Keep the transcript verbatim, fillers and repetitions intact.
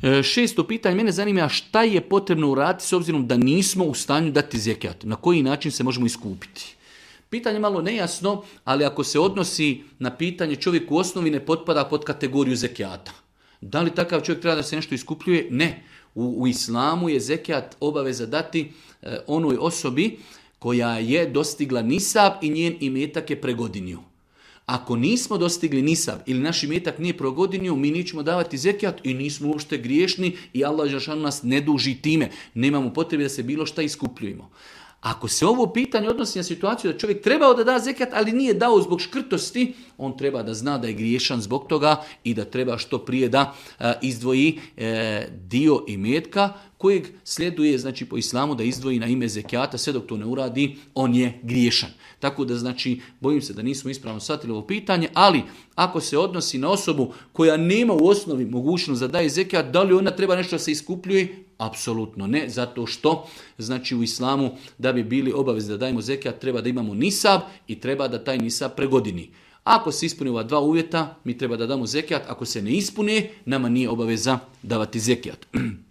E, šesto pitanje, mene zanima šta je potrebno uraditi s obzirom da nismo u stanju dati zekijat. Na koji način se možemo iskupiti? Pitanje je malo nejasno, ali ako se odnosi na pitanje čovjek u osnovi ne potpada pod kategoriju zekijata. Da li takav čovjek treba da se nešto iskupljuje? Ne. U, u islamu je zekijat obaveza dati e, onoj osobi koja je dostigla nisab i njen imetak je pregodinio. Ako nismo dostigli nisab ili naš imetak nije pregodinio, mi nećemo davati zekijat i nismo uopšte griješni i Allah dželešanu nas ne duži time. Nemamo potrebe da se bilo šta iskupljujemo. Ako se ovo pitanje odnosi na situaciju da čovjek trebao da da zekijat, ali nije dao zbog škrtosti, on treba da zna da je griješan zbog toga i da treba što prije da a, izdvoji e, dio imetka kojeg sljeduje, znači po islamu da izdvoji na ime zekijata, sve dok to ne uradi, on je griješan. Tako da znači, bojim se da nismo ispravno shvatili ovo pitanje, ali ako se odnosi na osobu koja nema u osnovi mogućnost da daje zekijat, da li ona treba nešto da se iskupljuje? Apsolutno ne, zato što znači u islamu da bi bili obavezni da dajemo zekijat treba da imamo nisab i treba da taj nisab pregodini. Ako se ispuni ova dva uvjeta, mi treba da damo zekijat, ako se ne ispune, nama nije obaveza davati zekijat.